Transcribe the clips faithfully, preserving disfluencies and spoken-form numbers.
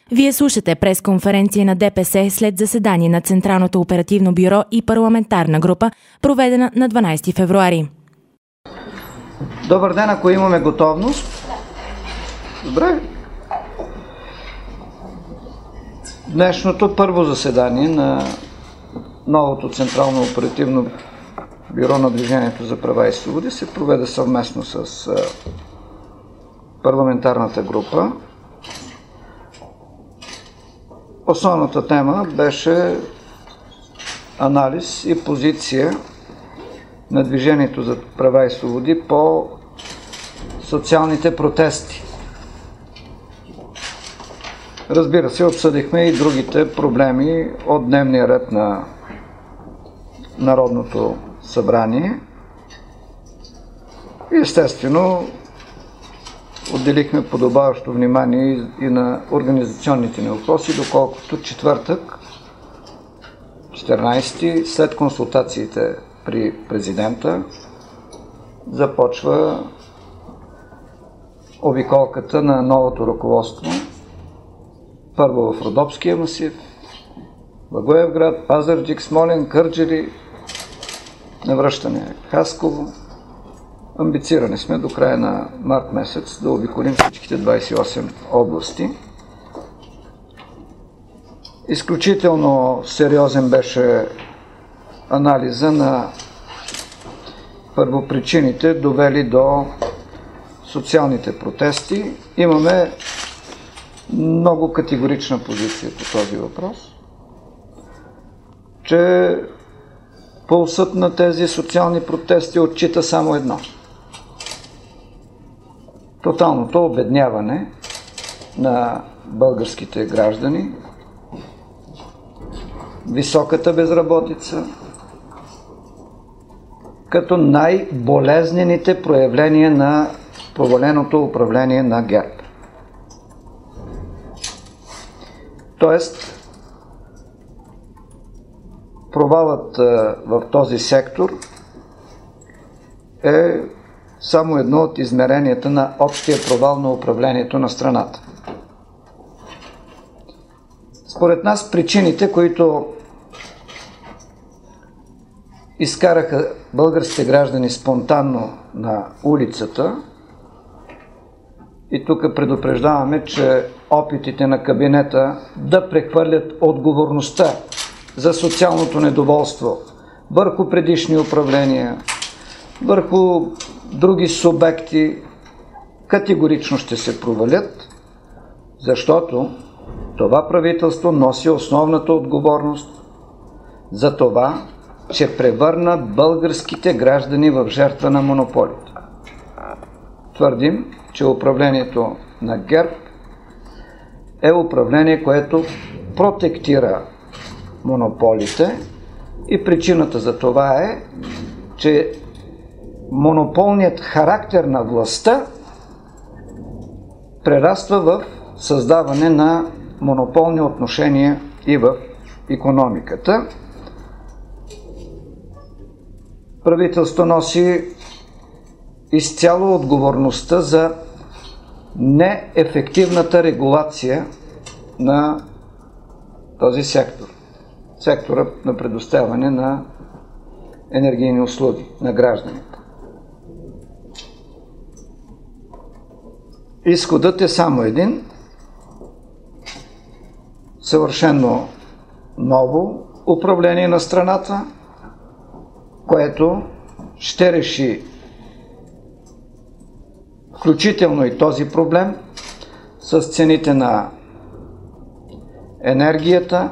Вие слушате пресконференция на ДПС след заседание на Централното оперативно бюро и парламентарна група, проведена на дванадесети февруари. Добър ден, ако имаме готовност. Добре. Днешното първо заседание на новото Централно оперативно бюро на Движението за права и свободи се проведе съвместно с парламентарната група. Основната тема беше анализ и позиция на Движението за права и свободи по социалните протести. Разбира се, обсъдихме и другите проблеми от дневния ред на Народното събрание. И естествено, отделихме подобаващо внимание и на организационните ни въпроси, доколкото четвъртък, четиринадесети, след консултациите при президента, започва обиколката на новото ръководство. Първо в Родопския масив, Благоевград, Пазарджик, Смолян, Кърджали, навръщане Хасково. Амбицирани сме до края на март месец да обиколим всичките двадесет и осем области. Изключително сериозен беше анализа на първопричините, довели до социалните протести. Имаме много категорична позиция по този въпрос, че пулсът на тези социални протести отчита само едно: тоталното обедняване на българските граждани, високата безработица, като най-болезнените проявления на проваленото управление на ГЕРБ. Тоест, провалът в този сектор е само едно от измеренията на общия провал на управлението на страната. Според нас причините, които изкараха българските граждани спонтанно на улицата, и тук предупреждаваме, че опитите на кабинета да прехвърлят отговорността за социалното недоволство върху предишни управления, върху други субекти, категорично ще се провалят, защото това правителство носи основната отговорност за това, че превърна българските граждани в жертва на монополите. Твърдим, че управлението на ГЕРБ е управление, което протектира монополите, и причината за това е, че монополният характер на властта прераства в създаване на монополни отношения и в икономиката. Правителството носи изцяло отговорността за неефективната регулация на този сектор. Сектора на предоставяне на енергийни услуги на гражданите. Изходът е само един: съвършено ново управление на страната, което ще реши включително и този проблем с цените на енергията,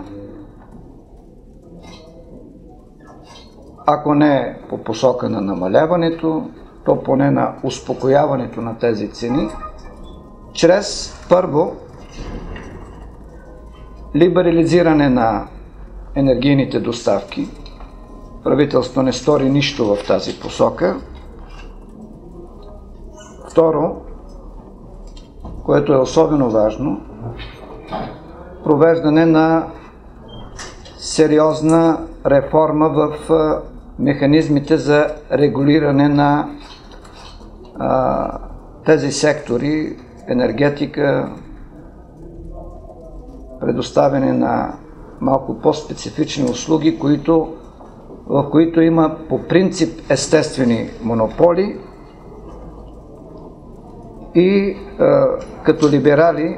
ако не по посока на намаляването, то поне на успокояването на тези цени, чрез първо либерализиране на енергийните доставки. Правителството не стори нищо в тази посока. Второ, което е особено важно, провеждане на сериозна реформа в механизмите за регулиране на а, тези сектори: енергетика, предоставяне на малко по-специфични услуги, които, в които има по принцип естествени монополи и а, като либерали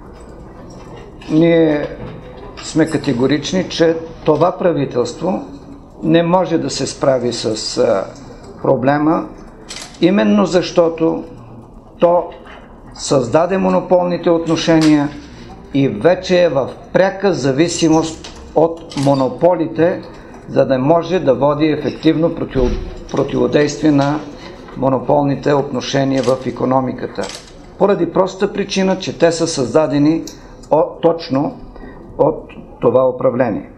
ние сме категорични, че това правителство не може да се справи с а, проблема, именно защото то създаде монополните отношения и вече е в пряка зависимост от монополите, за да може да води ефективно против, противодействие на монополните отношения в икономиката. Поради проста причина, че те са създадени от, точно от това управление.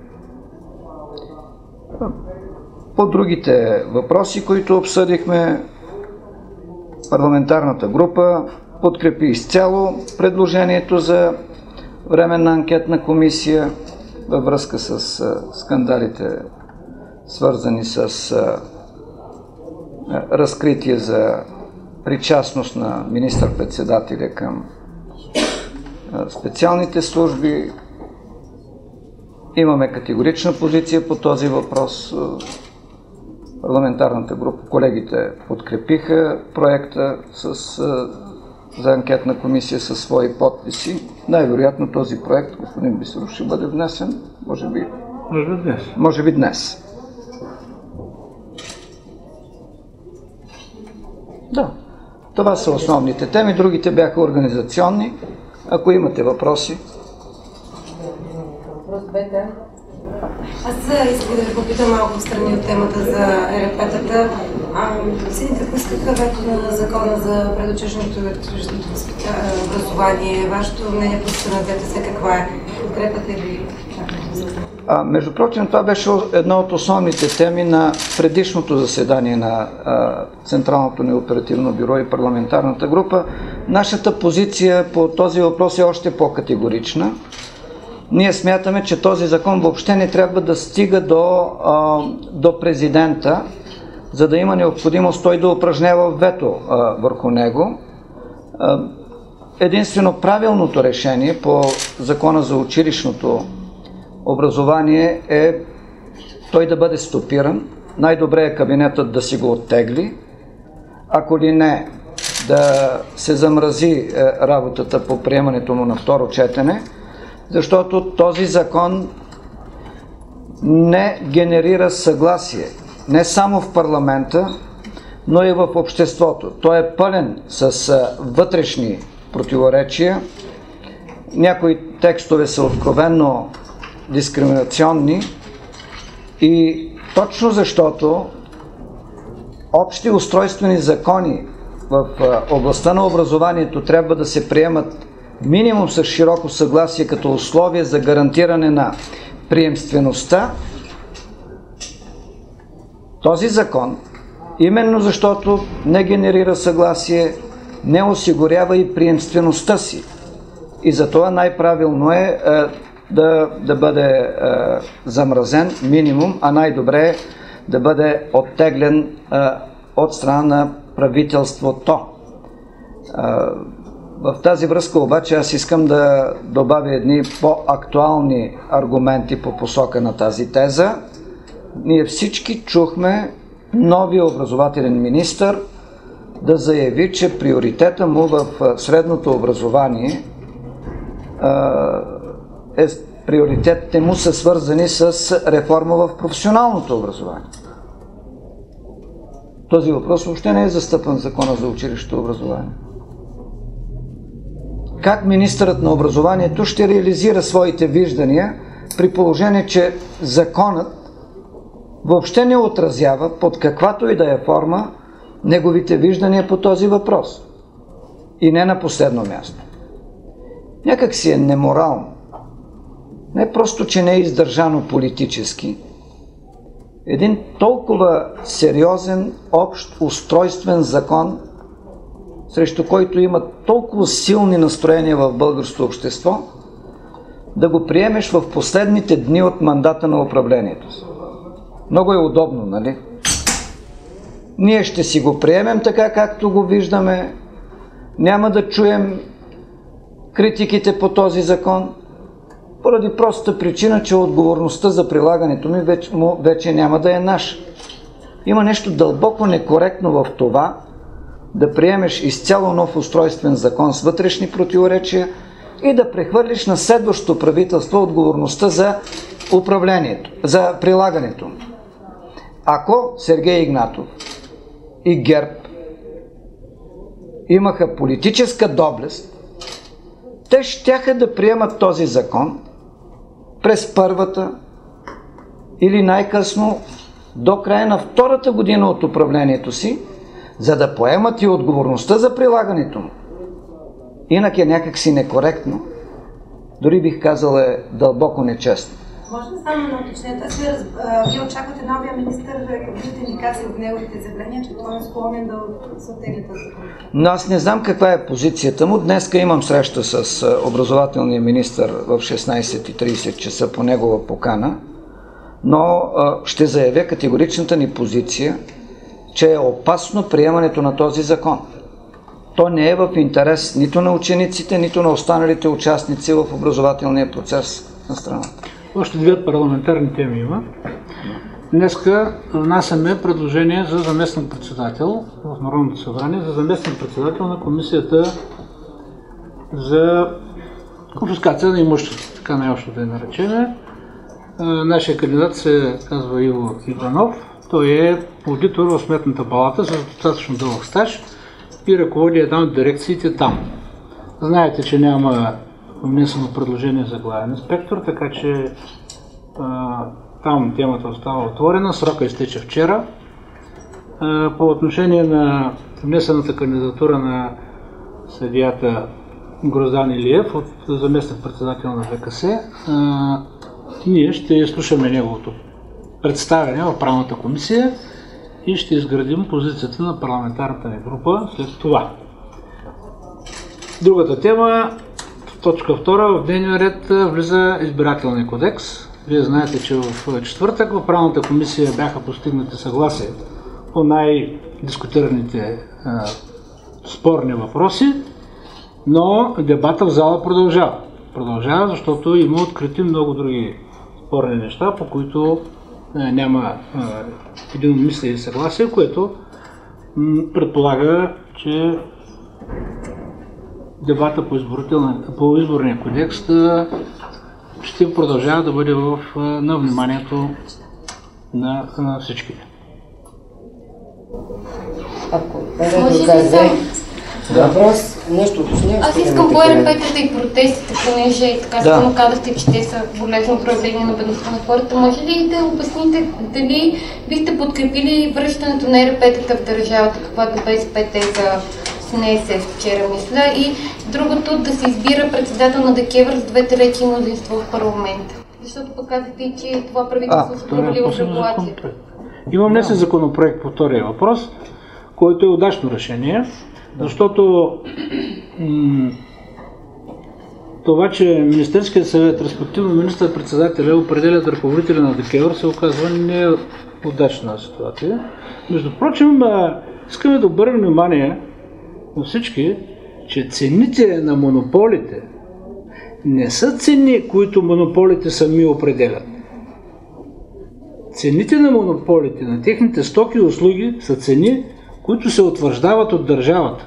По другите въпроси, които обсъдихме, парламентарната група подкрепи изцяло предложението за временна анкетна комисия във връзка с а, скандалите, свързани с а, а, разкритие за причастност на министър-председателя към а, специалните служби. Имаме категорична позиция по този въпрос. Парламентарната група, колегите подкрепиха проекта с, за анкетна комисия със свои подписи. Най-вероятно този проект, господин Бисеров, ще бъде внесен, може би, може би днес. Може би днес. Да, това са основните теми, другите бяха организационни. Ако имате въпроси. Аз искам да ви попитам малко в страни от темата за ЕРП-тата. Сините поискаха вето на закона за предучилищното и образование. Вашето мнение по на ДПС каква е? Подкрепяте ли? А, между прочим, това беше една от основните теми на предишното заседание на а, Централното ни оперативно бюро и парламентарната група. Нашата позиция по този въпрос е още по-категорична. Ние смятаме, че този закон въобще не трябва да стига до, а, до президента, за да има необходимост той да упражнява вето а, върху него. А, единствено правилното решение по закона за училищното образование е той да бъде стопиран. Най-добре е кабинетът да си го оттегли. Ако ли не, да се замрази е, работата по приемането му на второ четене, защото този закон не генерира съгласие не само в парламента, но и в обществото. Той е пълен с вътрешни противоречия. Някои текстове са откровенно дискриминационни и точно защото общи устройствени закони в областта на образованието трябва да се приемат минимум с широко съгласие като условие за гарантиране на приемствеността, този закон, именно защото не генерира съгласие, не осигурява и приемствеността си. И затова най-правилно е, е да, да бъде е, замразен минимум, а най-добре е да бъде оттеглен е, от страна на правителството. Е, В тази връзка обаче аз искам да добавя едни по-актуални аргументи по посока на тази теза. Ние всички чухме новия образователен министър да заяви, че приоритета му в средното образование е, приоритетите му са свързани с реформа в професионалното образование. Този въпрос въобще не е застъпен в Закона за училищното образование. Как министърът на образованието ще реализира своите виждания при положение, че законът въобще не отразява под каквато и да е форма неговите виждания по този въпрос. И не на последно място. Някак си е неморално. Не просто, че не е издържано политически. Един толкова сериозен, общ, устройствен закон, срещу който има толкова силни настроения в българското общество, да го приемеш в последните дни от мандата на управлението си. Много е удобно, нали? Ние ще си го приемем така, както го виждаме. Няма да чуем критиките по този закон. Поради простата причина, че отговорността за прилагането ми вече, му, вече няма да е наша. Има нещо дълбоко некоректно в това да приемеш изцяло нов устройствен закон с вътрешни противоречия и да прехвърлиш на следващото правителство отговорността за управлението, за прилагането. Ако Сергей Игнатов и ГЕРБ имаха политическа доблест, те щяха да приемат този закон през първата или най-късно до края на втората година от управлението си, за да поемат и отговорността за прилагането му. Инак е някакси некоректно, дори бих казал е дълбоко нечестно. Може ли само на уточнение? Вие очаквате новия министър, виждате индикации от неговите изявления, че той е склонен да се оттегли този закон? Но аз не знам каква е позицията му. Днеска имам среща с образователния министър в шестнайсет и трийсет часа по негова покана, но а, ще заявя категоричната ни позиция, че е опасно приемането на този закон. То не е в интерес нито на учениците, нито на останалите участници в образователния процес на страната. Още две парламентарни теми има. Днеска внасяме предложение за заместник председател в Народното събрание, за заместник председател на Комисията за конфискация на имущество, така най-общо да я наречем. Нашия кандидат се казва Иво Иванов. Той е аудитор в Сметната палата с достатъчно дълъг стаж и ръководи една от дирекциите там. Знаете, че няма внесено предложение за главен инспектор, така че а, там темата остава отворена. Срока изтече вчера. А, по отношение на внесената кандидатура на съдията Гроздан Илиев от заместник-председател на В К С, а, ние ще слушаме неговото представяне в правната комисия и ще изградим позицията на парламентарната ни група след това. Другата тема, точка втора, в дневния ред влиза избирателния кодекс. Вие знаете, че в четвъртък в правната комисия бяха постигнати съгласия по най-дискутираните а, спорни въпроси, но дебата в зала продължава. Продължава, защото има открити много други спорни неща, по които а, няма единомислие и съгласие, което м, предполага, че дебата по, по изборния кодекс ще продължава да бъде в, на вниманието на, на всички. Ако може да въпрос, нещо уточня. Аз искам по Р П Т-та и протестите, понеже така да. само казахте, че те са болезнено проявление на бедността на хората. Може ли да обясните дали бихте подкрепили връщането на Р П Т-та в държавата, каквато Б С П за С Н С вчера мисля, и другото да се избира председател на Д К Е В Р с две трети мнозинство в парламента? Защото пък казахте, че това правителство се провалило в регулацията. Имам внесен законопроект по втория въпрос, който е удачно решение, защото м- това, че Министерският съвет, респективно министър-председателя, определят ръководителя на Д К Е В Р, се оказва не е удачна ситуация. Между прочим, искаме да обърнем внимание на всички, че цените на монополите не са цени, които монополите сами определят. Цените на монополите, на техните стоки и услуги са цени, които се утвърждават от държавата.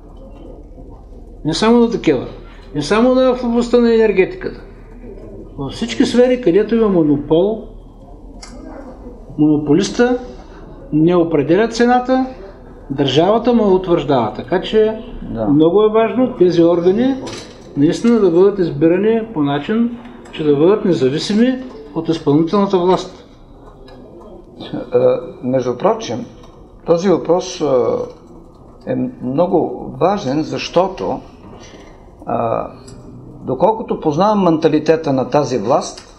Не само на Д К Е В Р, не само в областта на енергетиката. Във всички сфери, където има монопол, монополиста не определя цената, държавата му утвърждава. Така че да. Много е важно тези органи наистина да бъдат избирани по начин, че да бъдат независими от изпълнителната власт. Между прочим, този въпрос е много важен, защото доколкото познавам менталитета на тази власт,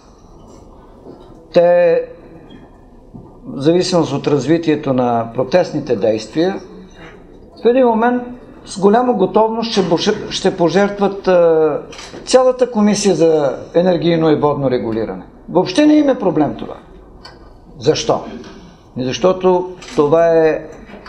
те, в зависимост от развитието на протестните действия, в един момент с голяма готовност ще пожертват цялата комисия за енергийно и водно регулиране. Въобще не им е проблем това. Защо? Защото това е, е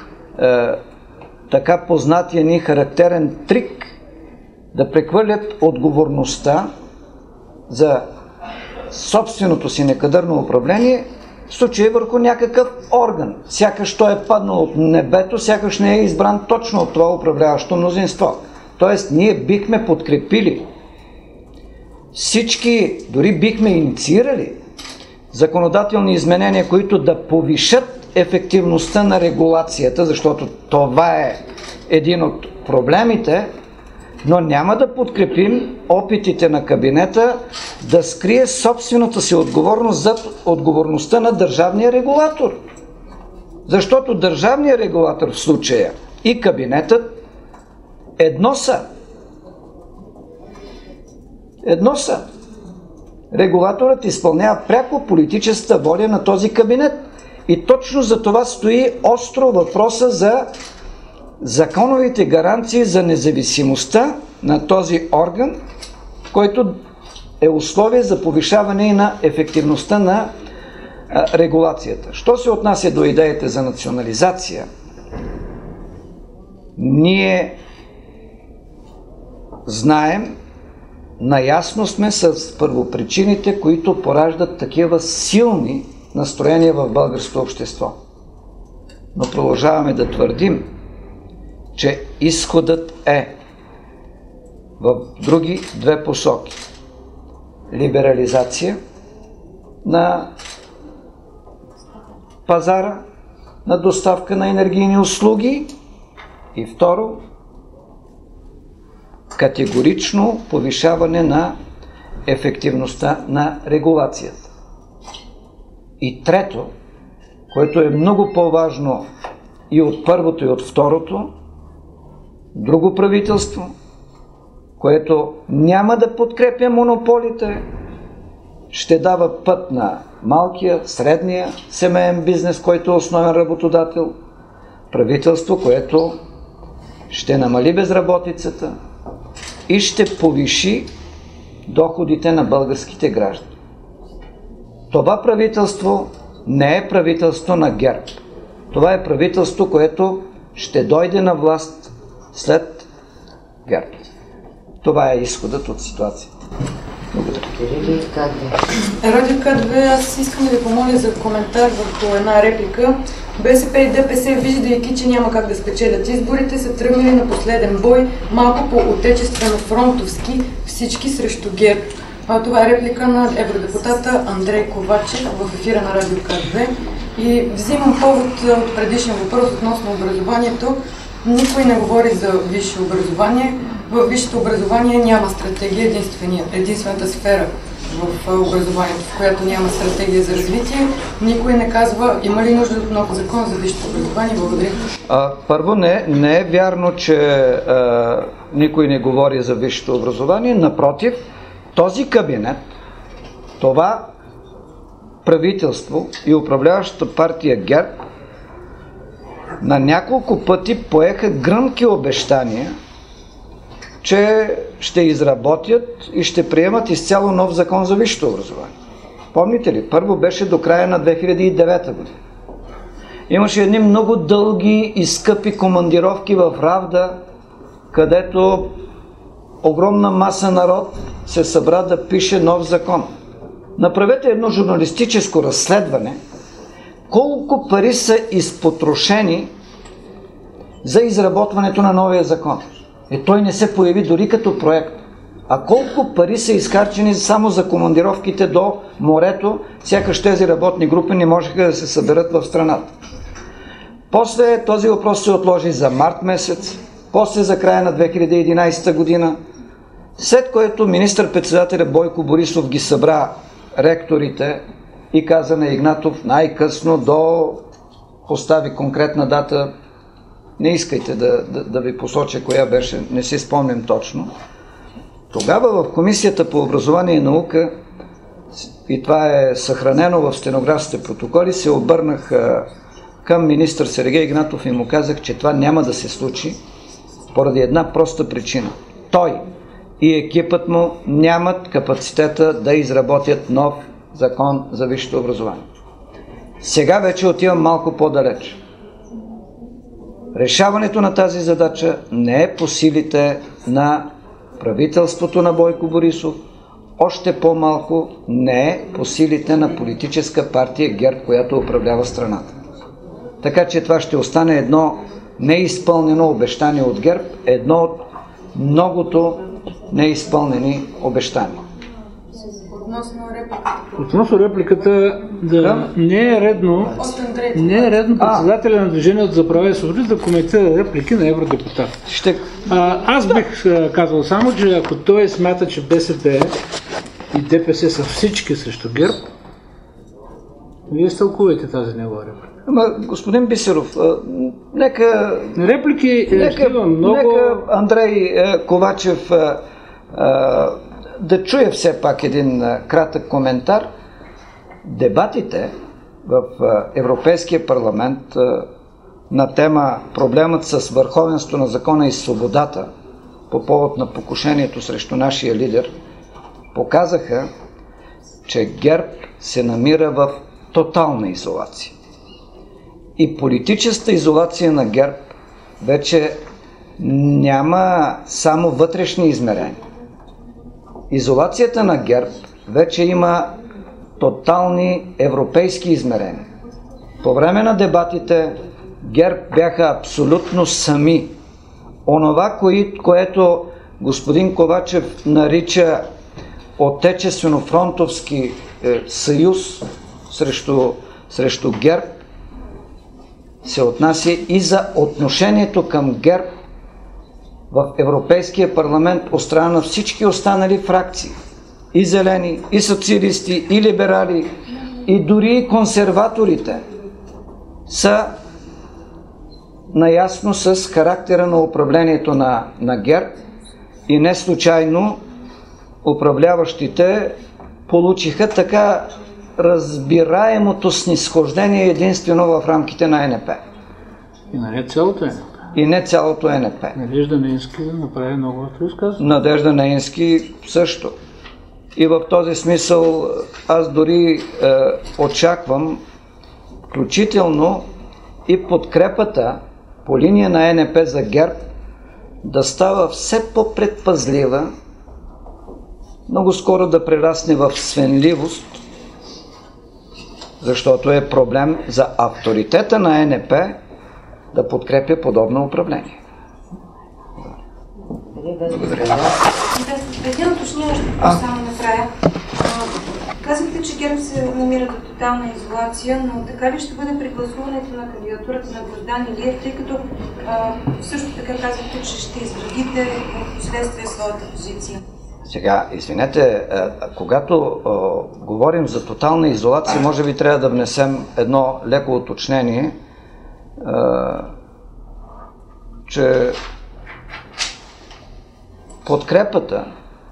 така познатия ни характерен трик да прехвърлят отговорността за собственото си некадърно управление, в случай върху някакъв орган. Сякаш той е паднал от небето, сякаш не е избран точно от това управляващо мнозинство. Тоест, ние бихме подкрепили всички, дори бихме инициирали законодателни изменения, които да повишат ефективността на регулацията, защото това е един от проблемите, но няма да подкрепим опитите на кабинета да скрие собствената си отговорност за отговорността на държавния регулатор. Защото държавният регулатор в случая и кабинетът едно са. Едно са. Регулаторът изпълнява пряко политическата воля на този кабинет. И точно за това стои остро въпроса за законовите гаранции за независимостта на този орган, който е условие за повишаване и на ефективността на а, регулацията. Що се отнася до идеите за национализация, ние знаем, наясно сме с първопричините, които пораждат такива силни настроения в българското общество. Но продължаваме да твърдим, че изходът е в други две посоки. Либерализация на пазара, на доставка на енергийни услуги и второ, категорично повишаване на ефективността на регулацията. И трето, което е много по-важно и от първото и от второто, друго правителство, което няма да подкрепя монополите, ще дава път на малкия, средния семейен бизнес, който е основен работодател, правителство, което ще намали безработицата и ще повиши доходите на българските граждани. Това правителство не е правителство на ГЕРБ. Това е правителство, което ще дойде на власт след ГЕРБ. Това е изходът от ситуацията. Благодаря. Радио КАТВ, аз искам да ви помоля за коментар върху една реплика. БСП и ДПС, виждайки, че няма как да спечелят изборите, са тръгнали на последен бой, малко по-отечествено фронтовски, всички срещу ГЕРБ. А, това е реплика на евродепутата Андрей Ковачев в ефира на Радио КАТВ. И взимам повод от предишен въпрос относно образованието. Никой не говори за висше образование. В висшето образование няма стратегия, единствената сфера в образованието, в която няма стратегия за развитие. Никой не казва, има ли нужда от нов закон за висшето образование. Благодаря. А, първо, не, не е вярно, че а, никой не говори за висшето образование. Напротив, този кабинет, това правителство и управляващата партия ГЕРБ на няколко пъти поеха гръмки обещания, че ще изработят и ще приемат изцяло нов закон за висшето образование. Помните ли? Първо беше до края на две хиляди и девета година. Имаше едни много дълги и скъпи командировки в Равда, където огромна маса народ се събра да пише нов закон. Направете едно журналистическо разследване, колко пари са изпотрошени за изработването на новия закон. И той не се появи дори като проект. А колко пари са изхарчени само за командировките до морето, сякаш тези работни групи не можеха да се съберат в страната. После този въпрос се отложи за март месец, после за края на две хиляди и единадесета година, след което министър-председателя Бойко Борисов ги събра ректорите и каза на Игнатов най-късно до постави конкретна дата. Не искайте да, да, да ви посоча коя беше, не си спомням точно. Тогава в Комисията по образование и наука, и това е съхранено в стенографските протоколи, се обърнах към министър Сергей Игнатов и му казах, че това няма да се случи поради една проста причина. Той и екипът му нямат капацитета да изработят нов закон за висшето образование. Сега вече отивам малко по-далеч. Решаването на тази задача не е по силите на правителството на Бойко Борисов, още по-малко не е по силите на политическа партия ГЕРБ, която управлява страната. Така че това ще остане едно неизпълнено обещание от ГЕРБ, едно от многото неизпълнени обещания. Относно репликата. Относно репликата, да, не е редно, не е редно председателя на Движението за права и свободи да коментира реплики на евродепутат. Ще... А, аз бих казал само, че ако той смята, че БСП и ДПС са всички срещу ГЕРБ, вие стълкувайте тази негова реплика. Ама, господин Бисеров, а, нека... Реплики нека, много... нека Андрей а, Ковачев а, а, да чуе все пак един а, кратък коментар. Дебатите в а, Европейския парламент а, на тема проблемът с върховенството на закона и свободата по повод на покушението срещу нашия лидер показаха, че ГЕРБ се намира в тотална изолация. И политическата изолация на ГЕРБ вече няма само вътрешни измерения. Изолацията на ГЕРБ вече има тотални европейски измерения. По време на дебатите ГЕРБ бяха абсолютно сами. Онова, което господин Ковачев нарича отечествено-фронтовски съюз срещу, срещу ГЕРБ, се отнася и за отношението към ГЕРБ в Европейския парламент от страна на всички останали фракции. И зелени, и социалисти, и либерали, и дори и консерваторите са наясно с характера на управлението на, на ГЕРБ и не случайно управляващите получиха така разбираемото снизхождение единствено в рамките на ЕНП. И не цялото ЕНП. И не цялото ЕНП. Надежда Наински направи много изказване. Надежда Наински също. И в този смисъл аз дори е, очаквам включително и подкрепата по линия на ЕНП за ГЕРБ да става все по-предпазлива, много скоро да прерасне в свенливост, защото е проблем за авторитета на ЕНП да подкрепя подобно управление. Благодаря. Един уточняващ въпрос само накрая. Казахте, че ГЕРБ се намира в тотална изолация, но така ли ще бъде при гласуването на кандидатурата на Гроздан Илиев, тъй като а, също така казахте, че ще изградите в последствие своята позиция? Сега, извинете, когато а, говорим за тотална изолация, може би трябва да внесем едно леко уточнение, а, че подкрепата,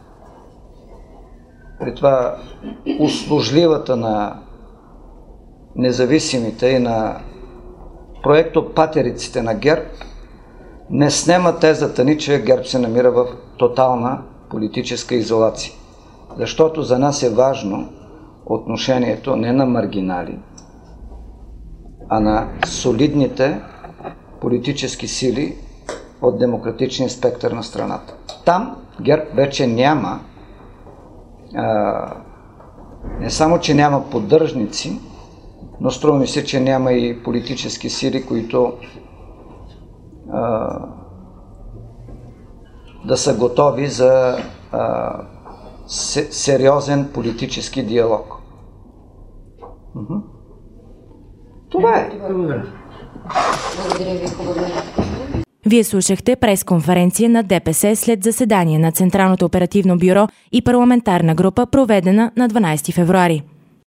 при това услужливата на независимите и на проектопатериците на ГЕРБ, не снема тезата ни, че ГЕРБ се намира в тотална политическа изолация. Защото за нас е важно отношението не на маргинали, а на солидните политически сили от демократичния спектър на страната. Там ГЕРБ вече няма, а, не само, че няма поддръжници, но струва ми се, че няма и политически сили, които а, да са готови за а, сериозен политически диалог. Уху. Това е. Благодаря ви, хубаво. Вие слушахте пресконференция на ДПС след заседание на Централното оперативно бюро и парламентарна група, проведена на дванадесети февруари.